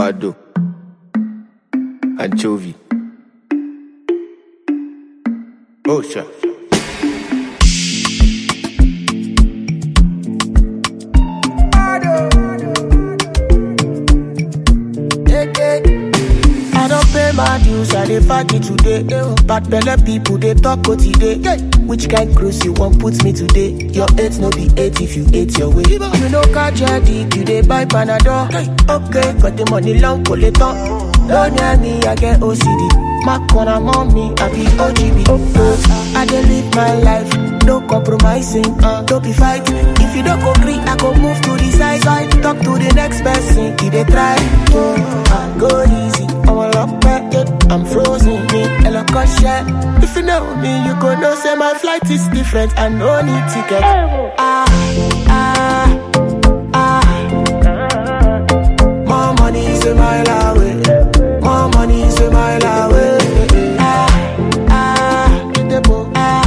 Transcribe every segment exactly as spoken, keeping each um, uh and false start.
avocado, anchovy. Oh, sure. I don't pay my dues, I dey fight it today. Bad belle people, they talk what today. Which kind cruise you want put me today? Your eight no be eight if you ate your way. You know catch your dick, you dey buy Panadol. Okay, got the money long, pull it on. Don't near me, I get O C D. My corner mommy, I be O G B. I dey live my life, no compromising, uh, don't be fighting. If you don't agree, I go move to the side. side. Talk to the next person, if they try. Oh, I go easy, I'm a lock back, I'm frozen, me, a lock of shit. If you know me, you go know, say my flight is different, I no need ticket. Ah, ah, ah. More money is a mile away. More money is a mile away. Ah, ah, ah.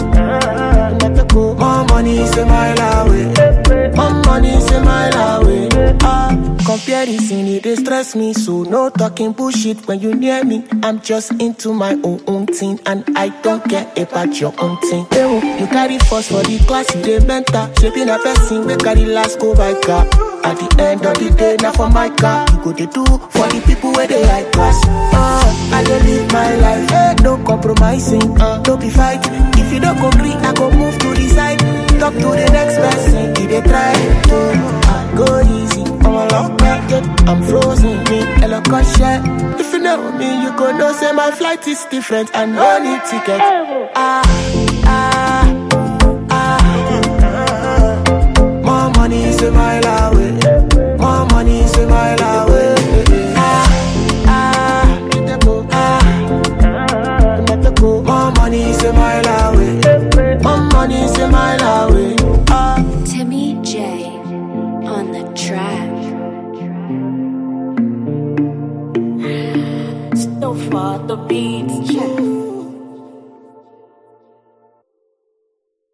More money is a mile away. More money is a mile away. Ah, comparison it dey stress me, so no talking bullshit when you near me. I'm just into my own own thing, and I don't care about your own thing. You carry force for the class, you dey mentor. Shaping a person, we carry last go by car. At the end of the day, now for my car, you go to do for the people where they high class. Uh, I dey live my life, eh, no compromising, uh, don't be fighting. If you don't agree, I go move to the side. Talk to the next person, if they try. Uh, I go easy, I'm a lock back, I'm frozen, me, a lock of shit. If you know me, you go know, say my flight is different, I no need ticket. Ah, ah, ah. More money is a mile away. More money is a mile away. Ah, ah, ah. More money is a mile away. More money is a mile away. Ah. Timmy J on the track. So far the beats check.